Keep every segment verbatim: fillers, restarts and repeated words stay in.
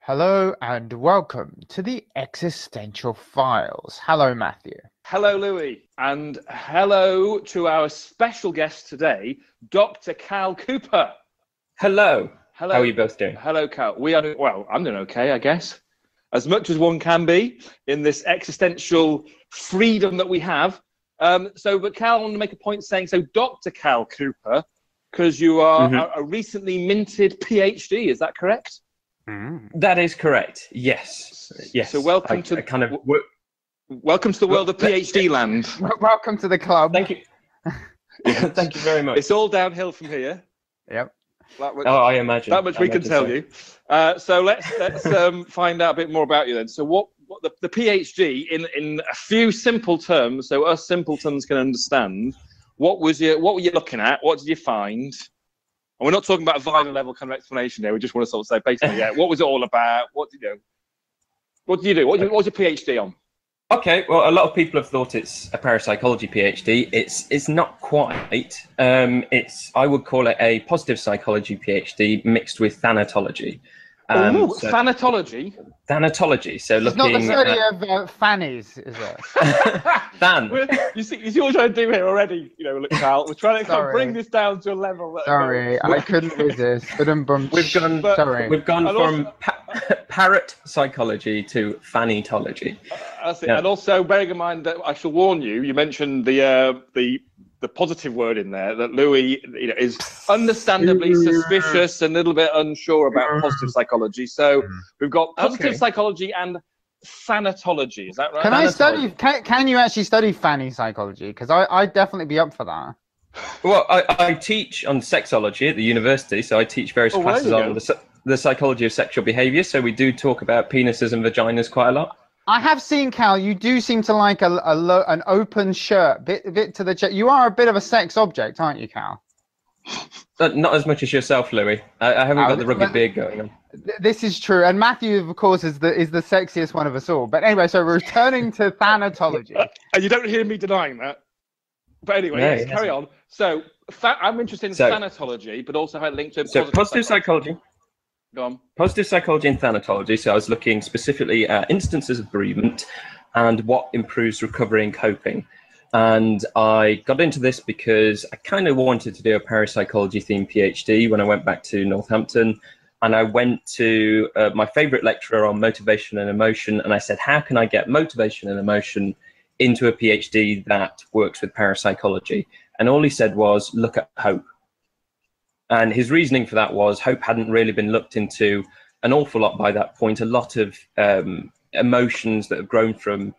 Hello and welcome to the Existential Files. Hello, Matthew. Hello, Louis, and hello to our special guest today, Doctor Cal Cooper. Hello. Hello. How are you both doing? Hello, Cal. We are doing, well, I'm doing okay, I guess. As much as one can be in this existential freedom that we have. Um, so, but Cal, I want to make a point saying, so Doctor Cal Cooper, because you are mm-hmm. a, a recently minted PhD, is that correct? Mm. That is correct. Yes. Yes. So welcome I, to I kind of w- welcome to the world of PhD land. Welcome to the club. Thank you. Thank you very much. It's all downhill from here. Yep. That much, oh, I imagine. That much I we can tell so. you. Uh, so let's let's um, find out a bit more about you then. So what, what the, the PhD in in a few simple terms, so us simpletons can understand. What was you? What were you looking at? What did you find? And we're not talking about a violent level kind of explanation here. We just want to sort of say basically, yeah, what was it all about? What did you do? What did you do? What, did you, what was your PhD on? Okay, well, a lot of people have thought it's a parapsychology PhD. It's it's not quite. Um, it's I would call it a positive psychology PhD mixed with thanatology. Um, oh, so, thanatology. Thanatology. So it's looking. It's not the study at, of uh, fannies, is it? Than. You see, you see what we're trying to do here already. You know, look, Carl. We're trying to kind of bring this down to a level. That Sorry, I couldn't resist. We've gone. But, Sorry, we've gone and from also, pa- parrot psychology to fannytology. Uh, that's it. Yeah. And also, bearing in mind that I shall warn you. You mentioned the uh, the. the positive word in there that Louis you know, is understandably suspicious and a little bit unsure about positive psychology. So we've got positive okay. psychology and thanatology. Is that right? Can I study? Can, can you actually study fanny psychology? Because I I'd definitely be up for that. Well, I, I teach on sexology at the university, so I teach various oh, classes on the, the psychology of sexual behaviour. So we do talk about penises and vaginas quite a lot. I have seen, Cal, you do seem to like a, a lo- an open shirt, bit bit to the chest. You are a bit of a sex object, aren't you, Cal? Uh, not as much as yourself, Louis. I, I haven't oh, got the rugged but, beard going on. This is true, and Matthew, of course, is the is the sexiest one of us all. But anyway, so returning to thanatology. Uh, and you don't hear me denying that. But anyway, no, yes, carry on. So th- I'm interested in so, thanatology, but also how it linked to so positive, positive psychology. psychology. Go on. Positive psychology and thanatology. So I was looking specifically at instances of bereavement and what improves recovery and coping. And I got into this because I kind of wanted to do a parapsychology themed PhD when I went back to Northampton. And I went to uh, my favorite lecturer on motivation and emotion. And I said, how can I get motivation and emotion into a PhD that works with parapsychology? And all he said was, look at hope. And his reasoning for that was hope hadn't really been looked into an awful lot by that point. A lot of um, emotions that have grown from,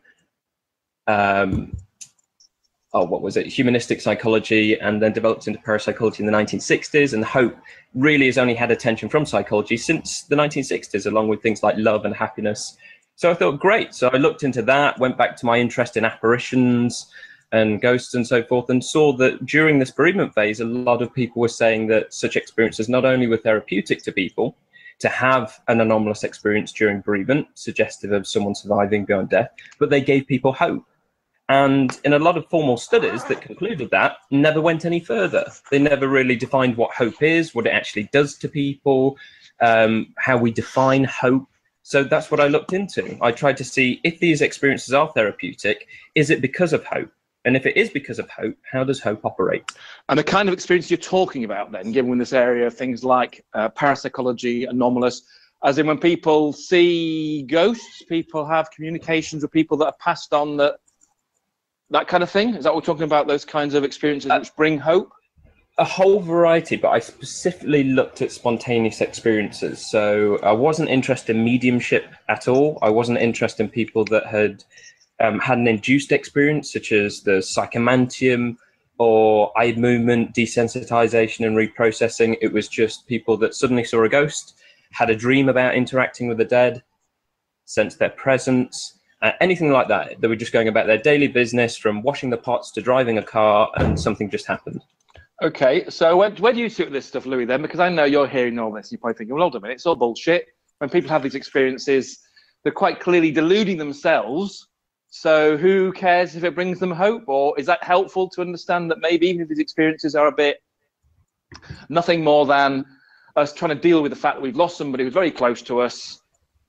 um, oh, what was it, humanistic psychology, and then developed into parapsychology in the nineteen sixties. And hope really has only had attention from psychology since the nineteen sixties, along with things like love and happiness. So I thought, great. So I looked into that, went back to my interest in apparitions and ghosts and so forth, and saw that during this bereavement phase, a lot of people were saying that such experiences not only were therapeutic to people, to have an anomalous experience during bereavement, suggestive of someone surviving beyond death, but they gave people hope. And in a lot of formal studies that concluded that, never went any further. They never really defined what hope is, what it actually does to people, um, how we define hope. So that's what I looked into. I tried to see if these experiences are therapeutic, is it because of hope? And if it is because of hope, how does hope operate? And the kind of experience you're talking about then, given in this area, things like uh, parapsychology, anomalous, as in when people see ghosts, people have communications with people that are passed on, that that kind of thing? Is that what we're talking about, those kinds of experiences uh, which bring hope? A whole variety, but I specifically looked at spontaneous experiences. So I wasn't interested in mediumship at all. I wasn't interested in people that had Um, had an induced experience, such as the psychomantium or eye movement, desensitization and reprocessing. It was just people that suddenly saw a ghost, had a dream about interacting with the dead, sensed their presence, uh, anything like that. They were just going about their daily business, from washing the pots to driving a car, and something just happened. Okay, so where, where do you sit with this stuff, Louis, then? Because I know you're hearing all this, you're probably thinking, well, hold on a minute, it's all bullshit. When people have these experiences, they're quite clearly deluding themselves. So who cares if it brings them hope? Or is that helpful to understand that maybe even if these experiences are a bit nothing more than us trying to deal with the fact that we've lost somebody who's very close to us,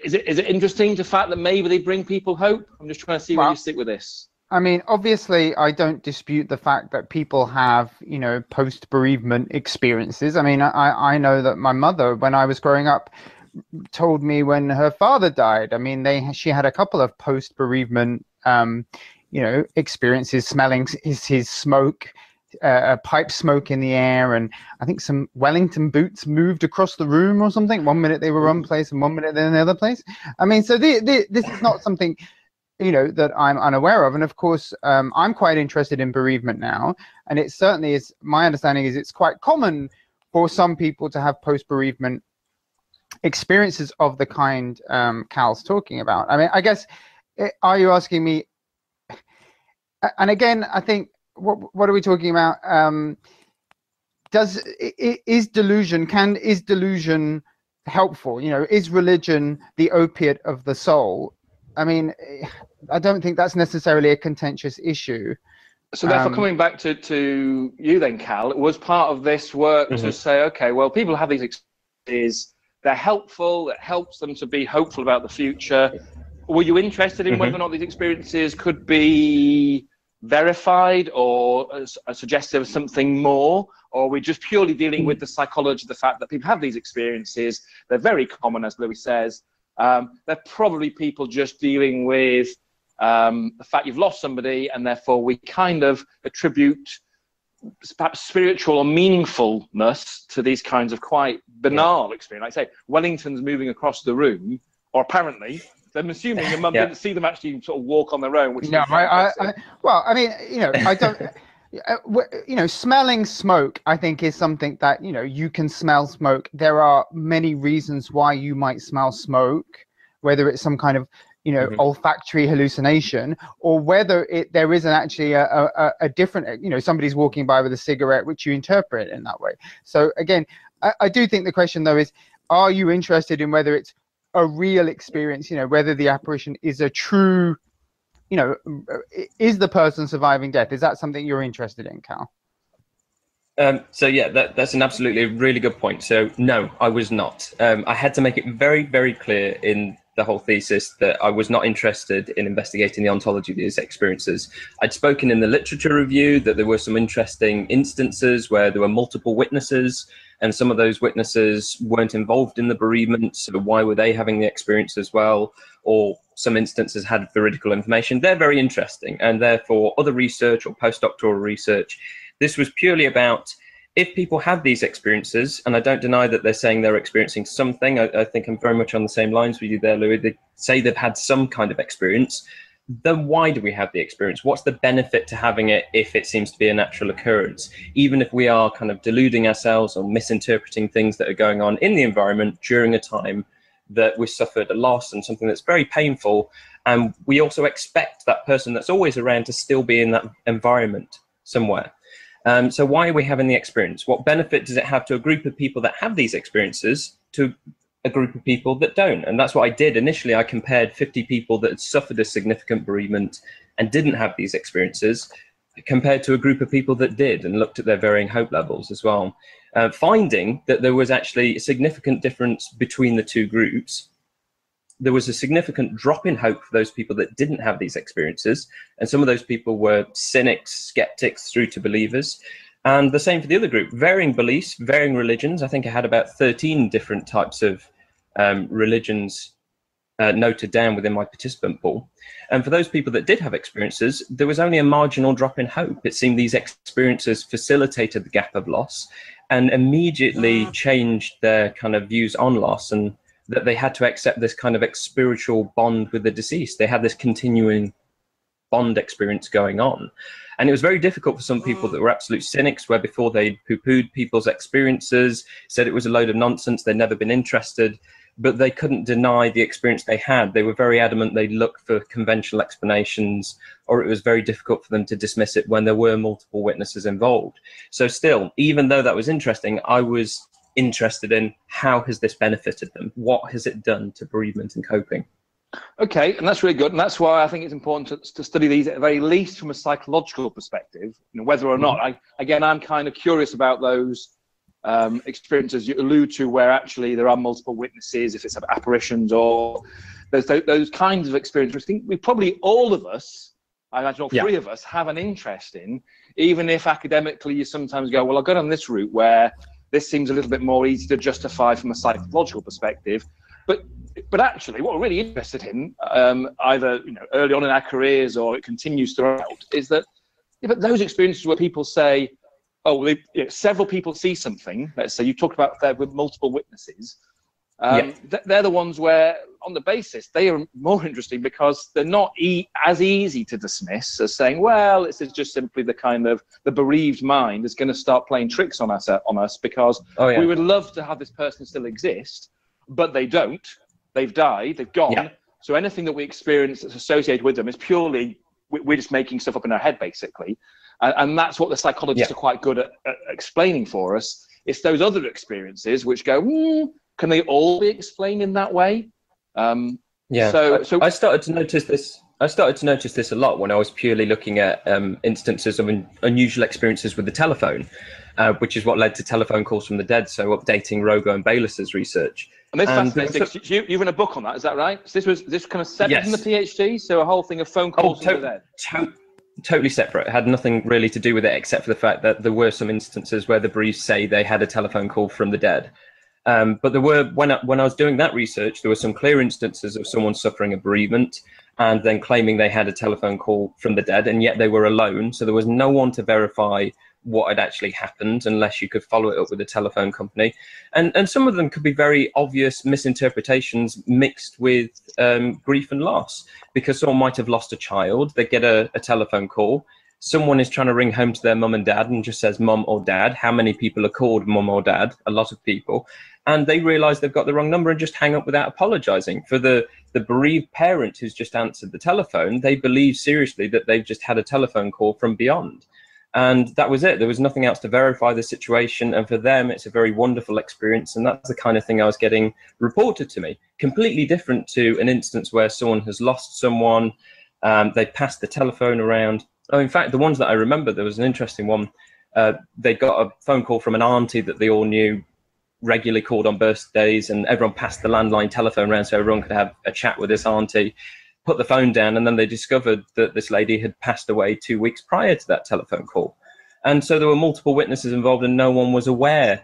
is it is it interesting the fact that maybe they bring people hope? I'm just trying to see Well, where you stick with this. I mean, obviously, I don't dispute the fact that people have, you know, post-bereavement experiences. I mean, I, I know that my mother, when I was growing up, told me when her father died. I mean, they she had a couple of post-bereavement, um, you know, experiences, smelling his, his smoke, uh, pipe smoke in the air, and I think some Wellington boots moved across the room or something. One minute they were one place and one minute they're in the other place. I mean, so the, the, this is not something, you know, that I'm unaware of. And of course, um, I'm quite interested in bereavement now. And it certainly is, my understanding is it's quite common for some people to have post-bereavement experiences of the kind um, Cal's talking about. I mean, I guess, are you asking me, and again, I think, what what are we talking about? Um, does, is delusion, can, is delusion helpful? You know, is religion the opiate of the soul? I mean, I don't think that's necessarily a contentious issue. So therefore, Um, coming back to, to you then, Cal, it was part of this work Mm-hmm. to say, okay, well, people have these experiences, they're helpful, it helps them to be hopeful about the future. Were you interested in Mm-hmm. whether or not these experiences could be verified or a suggestive of something more? Or are we just purely dealing with the psychology, the fact that people have these experiences, they're very common, as Louis says, Um, they're probably people just dealing with um, the fact you've lost somebody, and therefore we kind of attribute perhaps spiritual or meaningfulness to these kinds of quite banal yeah. experiences. Like I say, Wellington's moving across the room, or apparently, I'm assuming the mum yeah. didn't see them actually sort of walk on their own. Which no, I, I, I, well, I mean, you know, I don't. You know, smelling smoke, I think, is something that, you know, you can smell smoke. There are many reasons why you might smell smoke, whether it's some kind of, you know, mm-hmm. olfactory hallucination, or whether it there isn't actually a, a, a different, you know, somebody's walking by with a cigarette, which you interpret in that way. So again, I, I do think the question, though, is, are you interested in whether it's a real experience, you know, whether the apparition is a true, you know, is the person surviving death? Is that something you're interested in, Cal? Um, so yeah, that, that's an absolutely really good point. So no, I was not. Um, I had to make it very, very clear in the whole thesis that I was not interested in investigating the ontology of these experiences. I'd spoken in the literature review that there were some interesting instances where there were multiple witnesses, and some of those witnesses weren't involved in the bereavement, so why were they having the experience as well? Or some instances had veridical information. They're very interesting, and therefore other research or postdoctoral research, this was purely about if people have these experiences, and I don't deny that they're saying they're experiencing something. I, I think I'm very much on the same lines with you there, Louis. They say they've had some kind of experience. Then why do we have the experience? What's the benefit to having it if it seems to be a natural occurrence? Even if we are kind of deluding ourselves or misinterpreting things that are going on in the environment during a time that we suffered a loss and something that's very painful, and we also expect that person that's always around to still be in that environment somewhere. Um, so why are we having the experience? What benefit does it have to a group of people that have these experiences to a group of people that don't? And that's what I did initially. I compared fifty people that had suffered a significant bereavement and didn't have these experiences compared to a group of people that did, and looked at their varying hope levels as well, uh, finding that there was actually a significant difference between the two groups. There was a significant drop in hope for those people that didn't have these experiences, and some of those people were cynics, skeptics through to believers. And the same for the other group, varying beliefs, varying religions. I think I had about thirteen different types of um, religions uh, noted down within my participant pool. And for those people that did have experiences, there was only a marginal drop in hope. It seemed these experiences facilitated the gap of loss and immediately changed their kind of views on loss, and that they had to accept this kind of spiritual bond with the deceased. They had this continuing bond experience going on. And it was very difficult for some people that were absolute cynics, where before they poo-pooed people's experiences, said it was a load of nonsense, they'd never been interested, but they couldn't deny the experience they had. They were very adamant they looked for conventional explanations, or it was very difficult for them to dismiss it when there were multiple witnesses involved. So still, even though that was interesting, I was interested in how has this benefited them? What has it done to bereavement and coping? Okay, and that's really good, and that's why I think it's important to, to study these at the very least from a psychological perspective. You know, whether or not, I, again, I'm kind of curious about those um, experiences you allude to where actually there are multiple witnesses, if it's apparitions or those, those kinds of experiences. I think we probably, all of us, I imagine all three yeah. of us, have an interest in, even if academically you sometimes go, well, I'll go down this route where this seems a little bit more easy to justify from a psychological perspective. But but actually, what we're really interested in, um, either you know early on in our careers or it continues throughout, is that yeah, but those experiences where people say, oh, well, they, you know, several people see something. Let's say you talked about there with multiple witnesses. Um, yeah. th they're the ones where, on the basis, they are more interesting because they're not e as easy to dismiss as saying, well, this is just simply the kind of the bereaved mind is going to start playing tricks on us on us because oh, yeah. we would love to have this person still exist, but they don't. They've died. They've gone. Yeah. So anything that we experience that's associated with them is purely we're just making stuff up in our head, basically, and, and that's what the psychologists yeah. are quite good at, at explaining for us. It's those other experiences which go, mm, can they all be explained in that way? Um, yeah. So, so I started to notice this. I started to notice this a lot when I was purely looking at um, instances of un unusual experiences with the telephone, uh, which is what led to telephone calls from the dead. So updating Rogo and Baylis's research. And this and fascinating. You, you've written a book on that, is that right? So this was this kind of separate yes. from the PhD. So a whole thing of phone calls oh, from the dead. To totally separate. It had nothing really to do with it except for the fact that there were some instances where the briefs say they had a telephone call from the dead. Um, but there were, when I, when I was doing that research, there were some clear instances of someone suffering a bereavement and then claiming they had a telephone call from the dead, and yet they were alone. So there was no one to verify what had actually happened unless you could follow it up with a telephone company. And, and some of them could be very obvious misinterpretations mixed with um, grief and loss, because someone might have lost a child, they get a, a telephone call, someone is trying to ring home to their mum and dad and just says mum or dad. How many people are called mum or dad? A lot of people. And they realize they've got the wrong number and just hang up without apologizing. For the, the bereaved parent who's just answered the telephone, they believe seriously that they've just had a telephone call from beyond. And that was it. There was nothing else to verify the situation. And for them, it's a very wonderful experience. And that's the kind of thing I was getting reported to me. Completely different to an instance where someone has lost someone, um, they passed the telephone around. Oh, in fact, the ones that I remember, there was an interesting one. Uh, they got a phone call from an auntie that they all knew, regularly called on birthdays, and everyone passed the landline telephone around so everyone could have a chat with this auntie, put the phone down, and then they discovered that this lady had passed away two weeks prior to that telephone call. And so there were multiple witnesses involved and no one was aware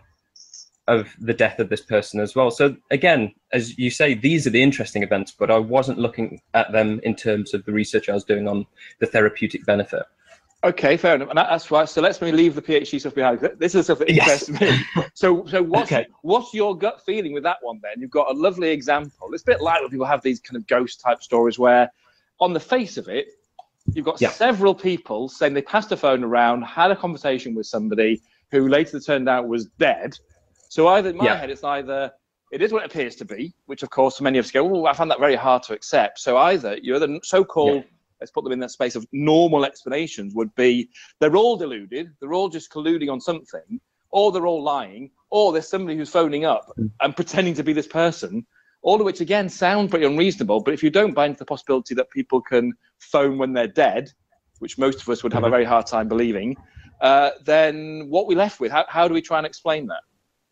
of the death of this person as well. So again, as you say, these are the interesting events, but I wasn't looking at them in terms of the research I was doing on the therapeutic benefit. Okay, fair enough. And that's right. So let's maybe leave the PhD stuff behind. This is stuff that interests yes. me. So, so what's, okay. what's your gut feeling with that one then? You've got a lovely example. It's a bit like when people have these kind of ghost type stories where on the face of it, you've got yeah. several people saying they passed a phone around, had a conversation with somebody who later turned out was dead. So either in my yeah. head, it's either it is what it appears to be, which of course many of us go, oh, I find that very hard to accept. So either you're the so-called, yeah. let's put them in that space of normal explanations would be they're all deluded, they're all just colluding on something, or they're all lying, or there's somebody who's phoning up and pretending to be this person, all of which again sound pretty unreasonable. But if you don't buy into the possibility that people can phone when they're dead, which most of us would have mm-hmm. a very hard time believing, uh, then what we left with, how, how do we try and explain that?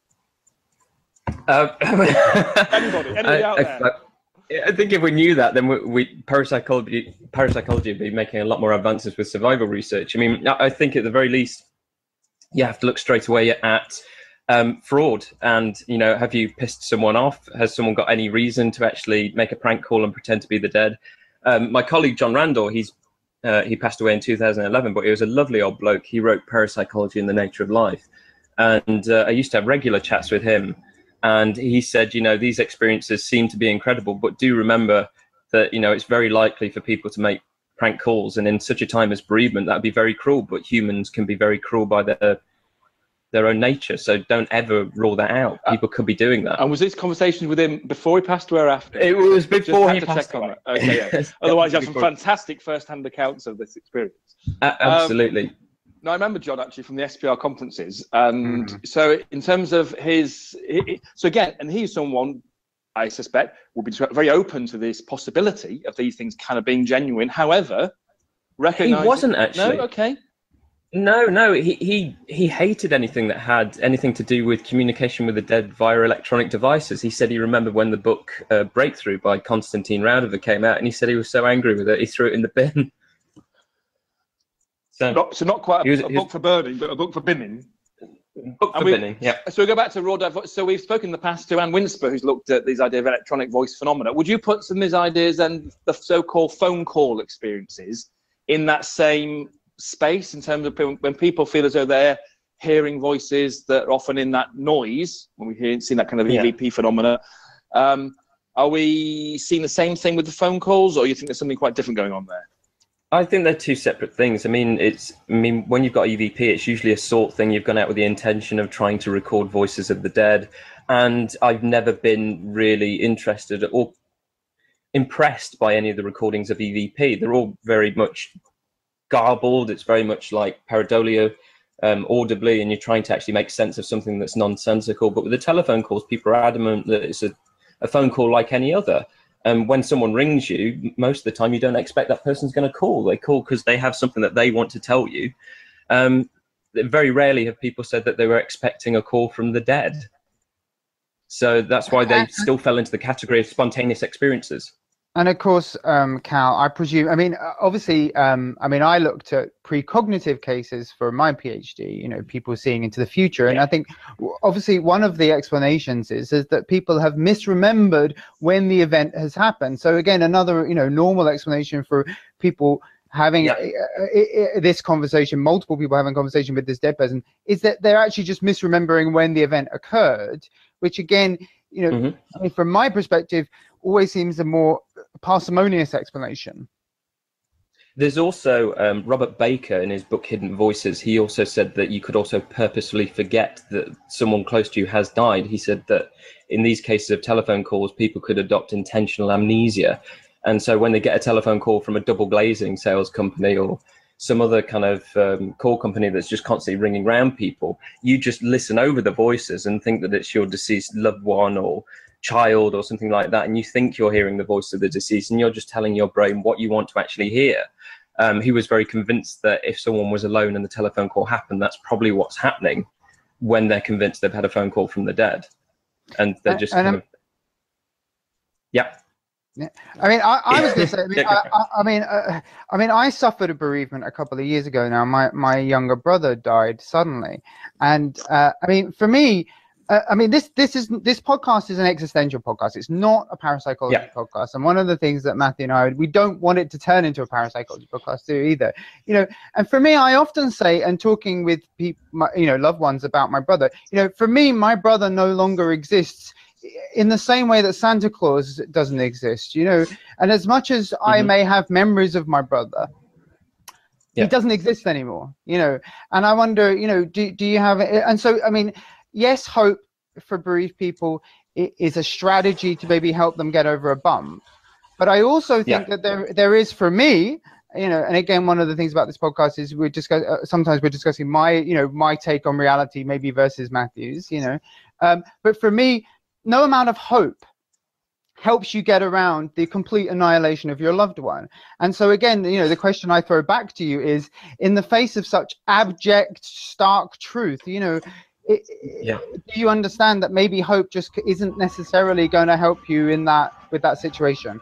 Uh, anybody, anybody I, out there? I, I think if we knew that, then we, we parapsychology, parapsychology would be making a lot more advances with survival research. I mean, I think at the very least, you have to look straight away at um, fraud. And, you know, have you pissed someone off? Has someone got any reason to actually make a prank call and pretend to be the dead? Um, my colleague, John Randall, he's uh, he passed away in two thousand eleven, but he was a lovely old bloke. He wrote Parapsychology and the Nature of Life. And uh, I used to have regular chats with him. And he said, you know, these experiences seem to be incredible, but do remember that, you know, it's very likely for people to make prank calls. And in such a time as bereavement, that would be very cruel. But humans can be very cruel by their their own nature. So don't ever rule that out. People could be doing that. And was this conversation with him before he passed away or after? It was before he passed away. Okay, yeah. Otherwise, you have some fantastic first-hand accounts of this experience. Uh, absolutely. Um, No, I remember John actually from the S P R conferences, and Mm. so in terms of his, he, so again, and he's someone I suspect will be very open to this possibility of these things kind of being genuine. However, recognise he wasn't actually. No, okay. No, no, he, he he hated anything that had anything to do with communication with the dead via electronic devices. He said he remembered when the book uh, Breakthrough by Konstantin Raudive came out, and he said he was so angry with it, he threw it in the bin. So not, so not quite a, was, a book was, for burning, but a book for binning. Book for binning, yeah. So we go back to raw data. So we've spoken in the past to Anne Winsper, who's looked at these ideas of electronic voice phenomena. Would you put some of these ideas and the so-called phone call experiences in that same space, in terms of when people feel as though they're hearing voices that are often in that noise, when we hear seen that kind of E V P yeah. phenomena, um, are we seeing the same thing with the phone calls, or you think there's something quite different going on there? I think they're two separate things. I mean, it's I mean, when you've got E V P, it's usually a sort thing. You've gone out with the intention of trying to record voices of the dead, and I've never been really interested or impressed by any of the recordings of E V P. They're all very much garbled. It's very much like pareidolia, um, audibly, and you're trying to actually make sense of something that's nonsensical. But with the telephone calls, people are adamant that it's a, a phone call like any other. And when someone rings you, most of the time you don't expect that person's going to call. They call because they have something that they want to tell you. Um, very rarely have people said that they were expecting a call from the dead. So that's why they still fell into the category of spontaneous experiences. And of course, um, Cal, I presume, I mean, obviously, um, I mean, I looked at precognitive cases for my PhD, you know, people seeing into the future. And yeah. I think, obviously, one of the explanations is, is that people have misremembered when the event has happened. So again, another, you know, normal explanation for people having yeah. uh, uh, this conversation, multiple people having a conversation with this dead person, is that they're actually just misremembering when the event occurred, which again, you know, mm-hmm. I mean, from my perspective, always seems a more parsimonious explanation. There's also um, Robert Baker in his book Hidden Voices. He also said that you could also purposefully forget that someone close to you has died. He said that in these cases of telephone calls, people could adopt intentional amnesia. And so when they get a telephone call from a double glazing sales company or some other kind of um, call company that's just constantly ringing around people, you just listen over the voices and think that it's your deceased loved one or child or something like that, and you think you're hearing the voice of the deceased, and you're just telling your brain what you want to actually hear. Um, he was very convinced that if someone was alone and the telephone call happened, that's probably what's happening when they're convinced they've had a phone call from the dead, and they're just and, kind of yeah. Yeah. I mean, I, I was going to say. I mean, I, I, I mean, uh, I mean, I suffered a bereavement a couple of years ago. Now, my my younger brother died suddenly, and uh, I mean, for me. Uh, I mean, this this is this podcast is an existential podcast. It's not a parapsychology yeah. podcast. And one of the things that Matthew and I, we don't want it to turn into a parapsychology podcast too either. You know, and for me, I often say, and talking with people, my, you know, loved ones about my brother, you know, for me, my brother no longer exists in the same way that Santa Claus doesn't exist. You know, and as much as mm-hmm. I may have memories of my brother, yeah. he doesn't exist anymore. You know, and I wonder, you know, do do you have? And so, I mean. Yes, hope for bereaved people is a strategy to maybe help them get over a bump. But I also think yeah. that there there is for me, you know, and again, one of the things about this podcast is we're discuss, uh, sometimes we're discussing my, you know, my take on reality, maybe versus Matthew's, you know. Um, but for me, no amount of hope helps you get around the complete annihilation of your loved one. And so again, you know, the question I throw back to you is, in the face of such abject, stark truth, you know, It, yeah. do you understand that maybe hope just isn't necessarily going to help you in that with that situation?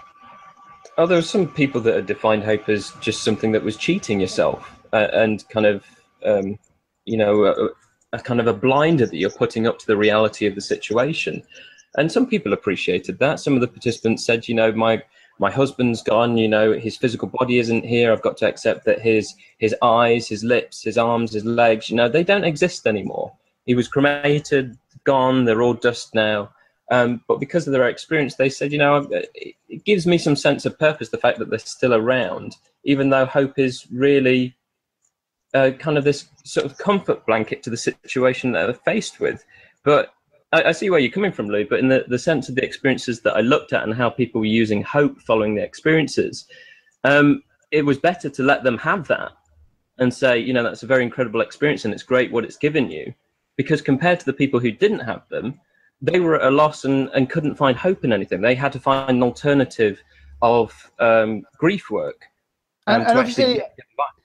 Oh, there are some people that have defined hope as just something that was cheating yourself uh, and kind of, um, you know, a, a kind of a blinder that you're putting up to the reality of the situation. And some people appreciated that. Some of the participants said, you know, my my husband's gone, you know, his physical body isn't here. I've got to accept that his his eyes, his lips, his arms, his legs, you know, they don't exist anymore. He was cremated, gone, they're all dust now. Um, but because of their experience, they said, you know, it, it gives me some sense of purpose, the fact that they're still around, even though hope is really uh, kind of this sort of comfort blanket to the situation that they're faced with. But I see where you're coming from, Lou, but in the, the sense of the experiences that I looked at and how people were using hope following the experiences, um, it was better to let them have that and say, you know, that's a very incredible experience and it's great what it's given you. Because compared to the people who didn't have them, they were at a loss and, and couldn't find hope in anything. They had to find an alternative of um, grief work. Um, and, and obviously,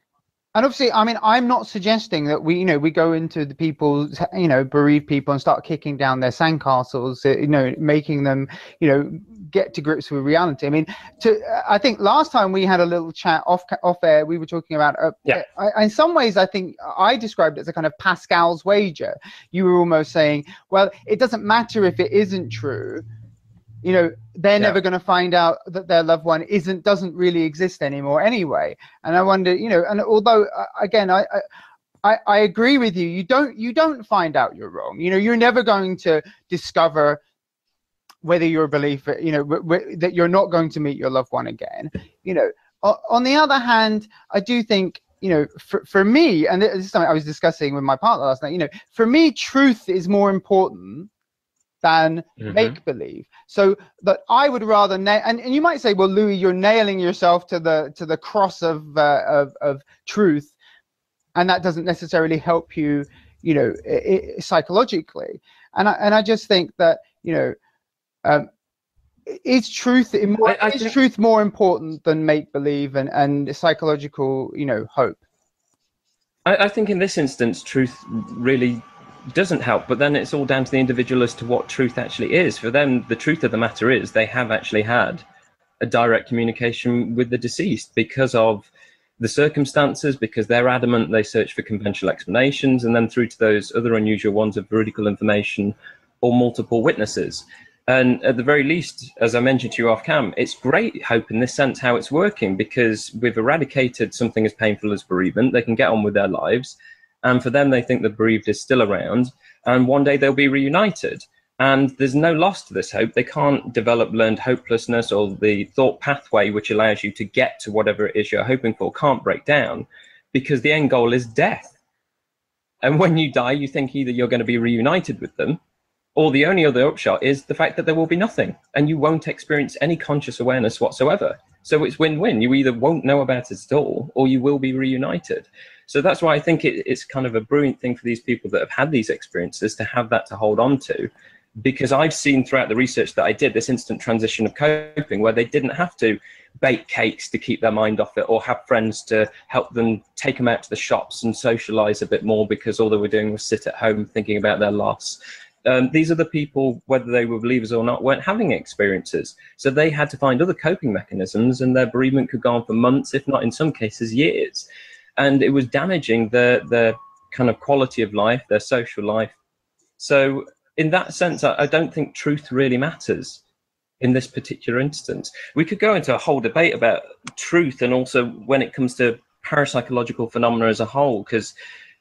And obviously, I mean, I'm not suggesting that we, you know, we go into the people's, you know, bereaved people and start kicking down their sandcastles, you know, making them, you know, get to grips with reality. I mean, to, I think last time we had a little chat off off air, we were talking about, uh, yeah. I, in some ways, I think I described it as a kind of Pascal's wager. You were almost saying, well, it doesn't matter if it isn't true. You know, they're yeah. never going to find out that their loved one isn't doesn't really exist anymore anyway. And I wonder, you know, and although uh, again, I, I I agree with you. You don't you don't find out you're wrong. You know, you're never going to discover whether your belief, you know, w- w- that you're not going to meet your loved one again. You know, o- on the other hand, I do think, you know, for for me, and this is something I was discussing with my partner last night. You know, for me, truth is more important than mm-hmm. make believe. So that I would rather na- and, and you might say, well, Louis, you're nailing yourself to the to the cross of uh, of of truth, and that doesn't necessarily help you, you know, I- I, psychologically. And I and I just think that, you know, um, is truth more, I, I is think- truth more important than make believe and and psychological, you know, hope? I, I think in this instance, truth really doesn't help, but then it's all down to the individual as to what truth actually is. For them, the truth of the matter is they have actually had a direct communication with the deceased because of the circumstances, because they're adamant they search for conventional explanations, and then through to those other unusual ones of veridical information or multiple witnesses. And at the very least, as I mentioned to you off cam, it's great hope in this sense how it's working, because we've eradicated something as painful as bereavement. They can get on with their lives. And for them, they think the bereaved is still around, and one day they'll be reunited. And there's no loss to this hope. They can't develop learned hopelessness, or the thought pathway which allows you to get to whatever it is you're hoping for can't break down, because the end goal is death. And when you die, you think either you're going to be reunited with them, or the only other upshot is the fact that there will be nothing, and you won't experience any conscious awareness whatsoever. So it's win-win. You either won't know about it at all, or you will be reunited. So that's why I think it, it's kind of a brilliant thing for these people that have had these experiences to have that to hold on to, because I've seen throughout the research that I did this instant transition of coping where they didn't have to bake cakes to keep their mind off it, or have friends to help them take them out to the shops and socialize a bit more because all they were doing was sit at home thinking about their loss. Um, these other people, whether they were believers or not, weren't having experiences. So they had to find other coping mechanisms, and their bereavement could go on for months, if not in some cases years. And it was damaging their, their kind of quality of life, their social life. So in that sense, I, I don't think truth really matters in this particular instance. We could go into a whole debate about truth, and also when it comes to parapsychological phenomena as a whole, because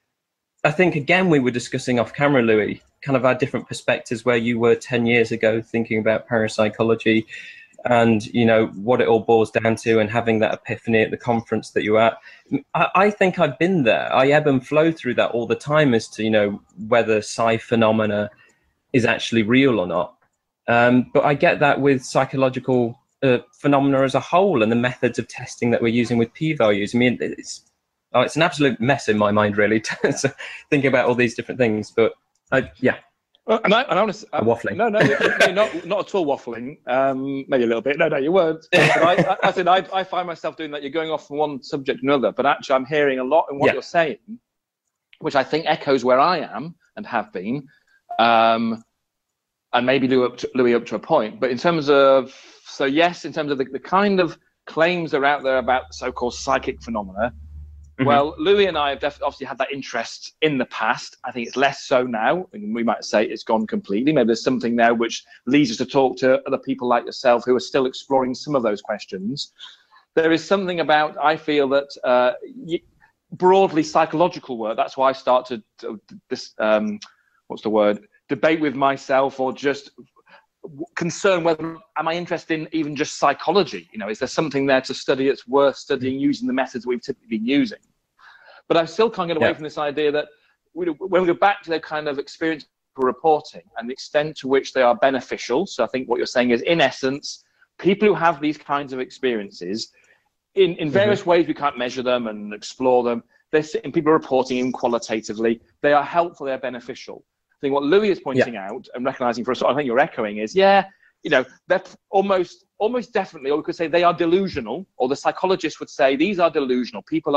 I think, again, we were discussing off camera, Louis, kind of our different perspectives, where you were ten years ago thinking about parapsychology and, you know, what it all boils down to, and having that epiphany at the conference that you were at. I, I think I've been there. I ebb and flow through that all the time as to, you know, whether psi phenomena is actually real or not. Um, but I get that with psychological uh, phenomena as a whole, and the methods of testing that we're using with p-values. I mean, it's oh, it's an absolute mess in my mind, really, to, thinking about all these different things. But I, yeah. Well, and I, and I want to, I'm waffling. No, no, you're not, not at all waffling. Um, maybe a little bit. No, no, you weren't. But I, I, I said I, I find myself doing that. You're going off from one subject to another, but actually, I'm hearing a lot in what yeah. you're saying, which I think echoes where I am and have been, um, and maybe Louis up, to, Louis up to a point. But in terms of, so yes, in terms of the, the kind of claims that are out there about so-called psychic phenomena. Mm-hmm. Well, Louis and I have def- obviously had that interest in the past. I think it's less so now. And we might say it's gone completely. Maybe there's something now which leads us to talk to other people like yourself who are still exploring some of those questions. There is something about, I feel that uh, y- broadly psychological work. That's why I started this, um, what's the word, debate with myself, or just concern whether am I interested in even just psychology? You know, is there something there to study that's worth studying using the methods we've typically been using? But I still can't get away yeah. from this idea that we, when we go back to their kind of experience reporting and the extent to which they are beneficial. So I think what you're saying is, in essence, people who have these kinds of experiences, in, in various mm-hmm. ways we can't measure them and explore them. They're sitting, people are reporting in qualitatively. They are helpful, they're beneficial. I think what Louis is pointing yeah. out and recognizing for us, I think you're echoing is, yeah, you know, they're almost, almost definitely, or we could say they are delusional, or the psychologist would say these are delusional. People are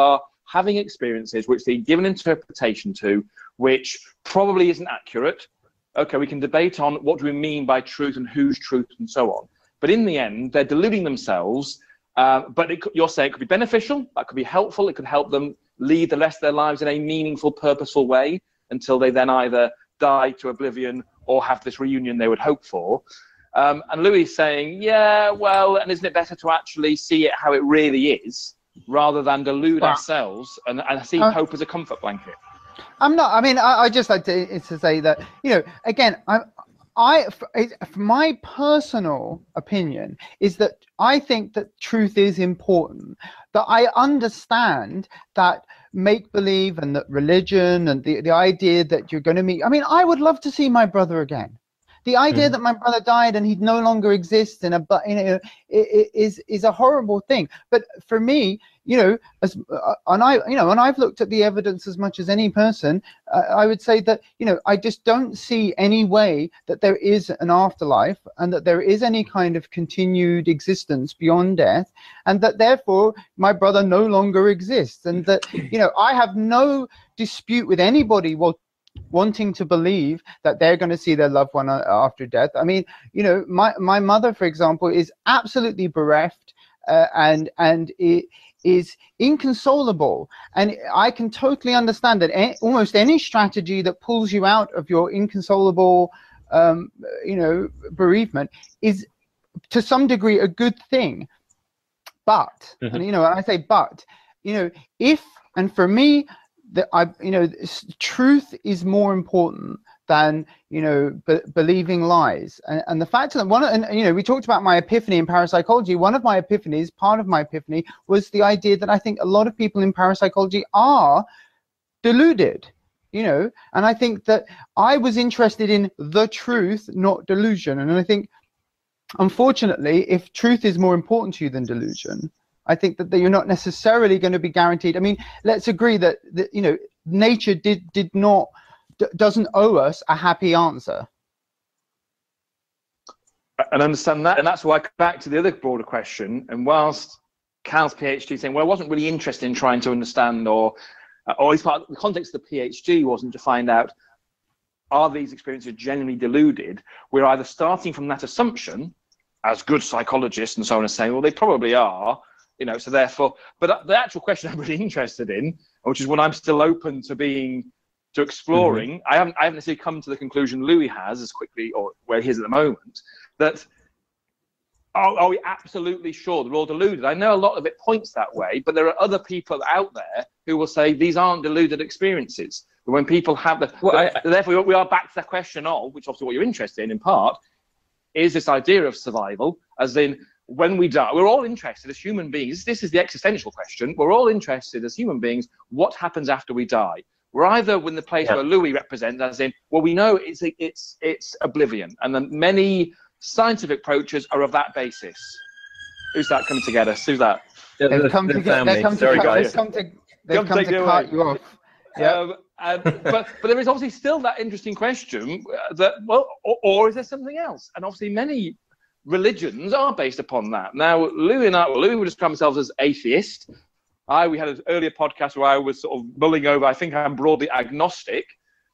having experiences which they give an interpretation to, which probably isn't accurate. Okay, we can debate on what do we mean by truth and whose truth and so on. But in the end, they're deluding themselves. Uh, but it, you're saying it could be beneficial, that could be helpful, it could help them lead the rest of their lives in a meaningful, purposeful way until they then either die to oblivion or have this reunion they would hope for. Um, and Louis is saying, yeah, well, and isn't it better to actually see it how it really is rather than delude Well, ourselves and, and see uh, hope as a comfort blanket? I'm not. I mean, I, I just like to, to say that, you know, again, I, I, my personal opinion is that I think that truth is important. That I understand that make-believe and that religion and the, the idea that you're going to meet. I mean, I would love to see my brother again. The idea mm. that my brother died and he'd no longer exist in a, you know, is is a horrible thing. But for me, you know, as uh, and I, you know, and I've looked at the evidence as much as any person. Uh, I would say that, you know, I just don't see any way that there is an afterlife and that there is any kind of continued existence beyond death, and that therefore my brother no longer exists, and that, you know, I have no dispute with anybody. Well, wanting to believe that they're going to see their loved one after death. I mean, you know, my, my mother, for example, is absolutely bereft uh, and and it is inconsolable. And I can totally understand that a, almost any strategy that pulls you out of your inconsolable, um, you know, bereavement is to some degree a good thing. But, mm-hmm. and, you know, I say but, you know, if, and for me, that I, you know, truth is more important than, you know, be, believing lies. And, and the fact that one, and you know, we talked about my epiphany in parapsychology. One of my epiphanies, part of my epiphany, was the idea that I think a lot of people in parapsychology are deluded. You know, and I think that I was interested in the truth, not delusion. And I think, unfortunately, if truth is more important to you than delusion, I think that you're not necessarily going to be guaranteed. I mean, let's agree that, that you know, nature did did not d- doesn't owe us a happy answer. And understand that, and that's why I come back to the other broader question. And whilst Cal's PhD saying, well, I wasn't really interested in trying to understand, or or at least part of the context of the PhD wasn't to find out, are these experiences genuinely deluded? We're either starting from that assumption, as good psychologists and so on, and saying, well, they probably are. You know, so therefore, but the actual question I'm really interested in, which is one I'm still open to being, to exploring, mm-hmm. I haven't, I haven't necessarily come to the conclusion Louis has as quickly, or where he is at the moment, that are, are we absolutely sure they're all deluded? I know a lot of it points that way, but there are other people out there who will say these aren't deluded experiences. But when people have the, well, the I, therefore we are back to the question of, which obviously what you're interested in in part, is this idea of survival, as in, when we die, we're all interested as human beings. This is the existential question. We're all interested as human beings. What happens after we die? We're either in the place yeah. where Louis represents, as in, well, we know it's it's it's oblivion, and then many scientific approaches are of that basis. Who's that coming together? Who's that? They've the, come the to get. They've come Sorry, to. guys. They've come to. They've come to cut you off. Yeah. Um, and, but but there is obviously still that interesting question that, well, or, or is there something else? And obviously many religions are based upon that. Now, Louis and I, well, Louis would describe himself as atheist. I, we had an earlier podcast where I was sort of mulling over, I think I'm broadly agnostic,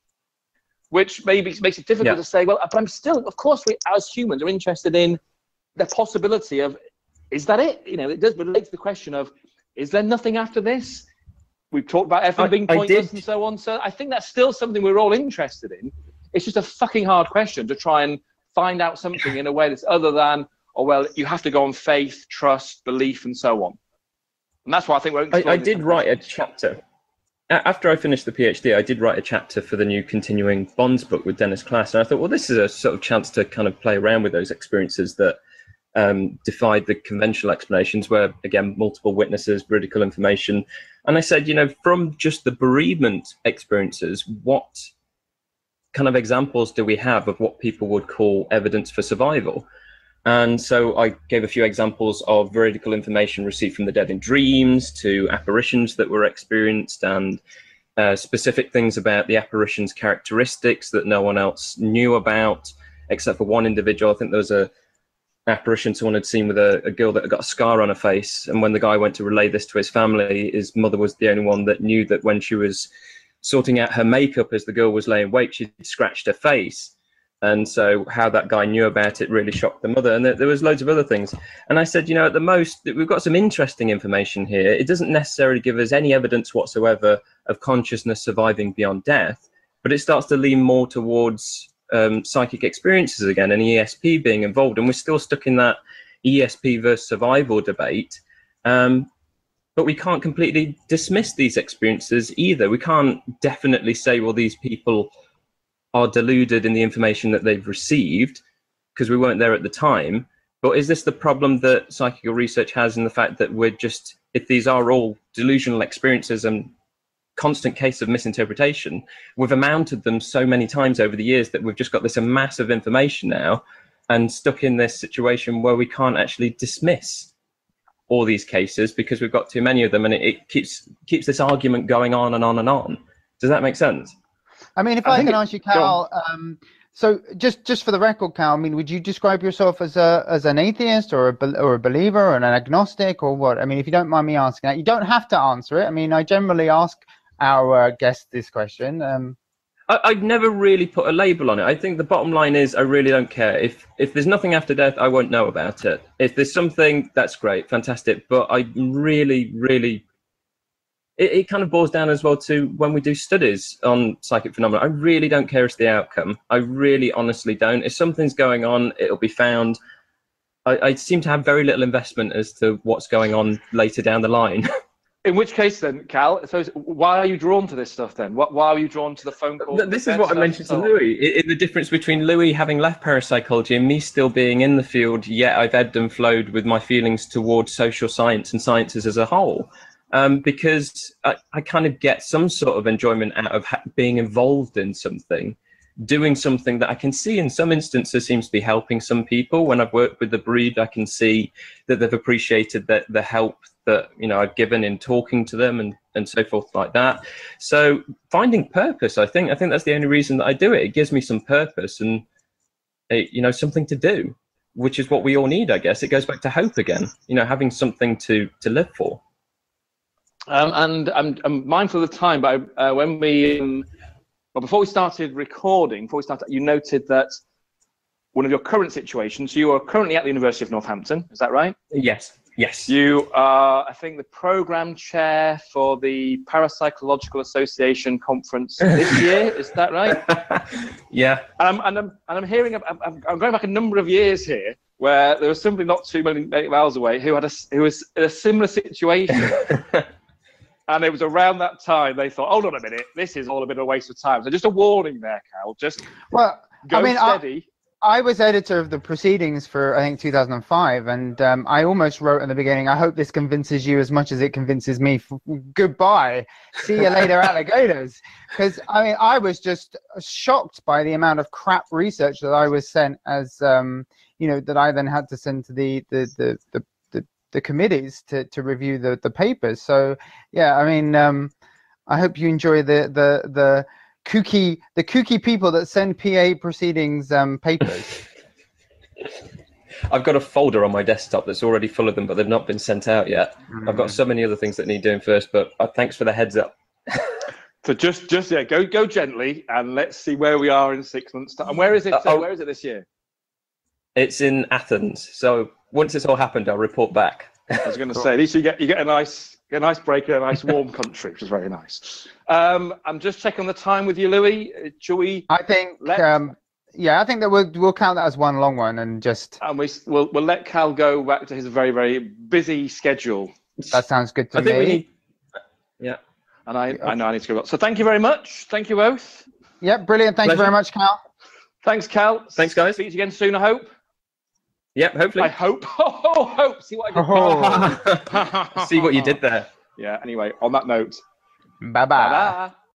which maybe makes it difficult yeah. to say, well, but I'm still, of course, we as humans are interested in the possibility of, is that it? You know, it does relate to the question of, is there nothing after this? We've talked about everything being pointless and so on. So I think that's still something we're all interested in. It's just a fucking hard question to try and find out something in a way that's other than, oh, well, you have to go on faith, trust, belief, and so on. And that's why I think we're I, I did write a chapter. After I finished the PhD, I did write a chapter for the new continuing Bonds book with Dennis Class. And I thought, well, this is a sort of chance to kind of play around with those experiences that um, defied the conventional explanations where, again, multiple witnesses, veridical information. And I said, you know, from just the bereavement experiences, what kind of examples do we have of what people would call evidence for survival? And so I gave a few examples of veridical information received from the dead in dreams, to apparitions that were experienced, and uh, specific things about the apparitions' characteristics that no one else knew about, except for one individual. I think there was a, apparition someone had seen with a, a girl that had got a scar on her face. And when the guy went to relay this to his family, his mother was the only one that knew that when she was sorting out her makeup as the girl was laying wait, she'd scratched her face. And so how that guy knew about it really shocked the mother. And there, there was loads of other things. And I said, you know, at the most, we've got some interesting information here. It doesn't necessarily give us any evidence whatsoever of consciousness surviving beyond death, but it starts to lean more towards um, psychic experiences again and E S P being involved. And we're still stuck in that E S P versus survival debate. Um, but we can't completely dismiss these experiences either. We can't definitely say, well, these people are deluded in the information that they've received because we weren't there at the time. But is this the problem that psychical research has in the fact that we're just, if these are all delusional experiences and constant case of misinterpretation, we've amounted them so many times over the years that we've just got this mass of information now and stuck in this situation where we can't actually dismiss all these cases because we've got too many of them, and it, it keeps keeps this argument going on and on and on. Does that make sense? I mean, if I I, think can it- ask you, Cal, um, so just just for the record, Cal, I mean, would you describe yourself as a as an atheist or a bel- or a believer or an agnostic or what? I mean, if you don't mind me asking that, you don't have to answer it. I mean, I generally ask our uh, guests this question. Um, I, I've never really put a label on it. I think the bottom line is I really don't care. If if there's nothing after death, I won't know about it. If there's something, that's great, fantastic. But I really, really, it, it kind of boils down as well to when we do studies on psychic phenomena. I really don't care as the outcome. I really honestly don't. If something's going on, it'll be found. I, I seem to have very little investment as to what's going on later down the line. In which case, then, Cal, so why are you drawn to this stuff then? What, why are you drawn to the phone call? This is what I mentioned to Louis. In the difference between Louis having left parapsychology and me still being in the field, yet I've ebbed and flowed with my feelings towards social science and sciences as a whole. Um, because I, I kind of get some sort of enjoyment out of ha- being involved in something, doing something that I can see in some instances seems to be helping some people. When I've worked with the bereaved, I can see that they've appreciated that the help that, you know, I've given in talking to them and, and so forth like that. So finding purpose, I think, I think that's the only reason that I do it. It gives me some purpose and, it, you know, something to do, which is what we all need, I guess. It goes back to hope again, you know, having something to, to live for. Um, and I'm, I'm mindful of the time, but uh, when we, um, well, before we started recording, before we started, you noted that one of your current situations, you are currently at the University of Northampton, is that right? Yes, yes. You are, I think, the program chair for the Parapsychological Association conference this year, is that right? Yeah. Um, and, I'm, and I'm hearing, I'm, I'm going back a number of years here, where there was somebody not too many miles away who had a, who was in a similar situation. And it was around that time they thought, hold on a minute, this is all a bit of a waste of time. So just a warning there, Cal. Just well, go I mean, steady. I, I was editor of the proceedings for, I think, two thousand five, and um, I almost wrote in the beginning, I hope this convinces you as much as it convinces me. F- goodbye. See you later, alligators. Because, I mean, I was just shocked by the amount of crap research that I was sent as, um, you know, that I then had to send to the, the, the, the the committees to, to review the, the papers. So yeah, I mean, um, I hope you enjoy the, the, the kooky, the kooky people that send P A proceedings um, papers. I've got a folder on my desktop that's already full of them, but they've not been sent out yet. Mm. I've got so many other things that need doing first, but uh, thanks for the heads up. So just, just yeah, go, go gently, and let's see where we are in six months' time. And where is it? Uh, uh, oh. where is it this year? It's in Athens. So once it's all happened, I'll report back. I was going to say, at least you get you get a nice get a nice break in a nice warm country, which is very nice. Um, I'm just checking the time with you, Louis. Uh, Shall we? I think, Let- um, yeah, I think that we'll we'll count that as one long one and just. And we we'll we'll let Cal go back to his very very busy schedule. That sounds good to I me. think we need. Yeah. And I I know I need to go. So thank you very much. Thank you both. Yeah, brilliant. Thank Pleasure. you very much, Cal. Thanks, Cal. Thanks, guys. Speak to you again soon, I hope. Yep, hopefully. I hope. Oh, hope. See what I did. See what you did there. Yeah. Anyway, on that note. Bye bye. Bye-bye.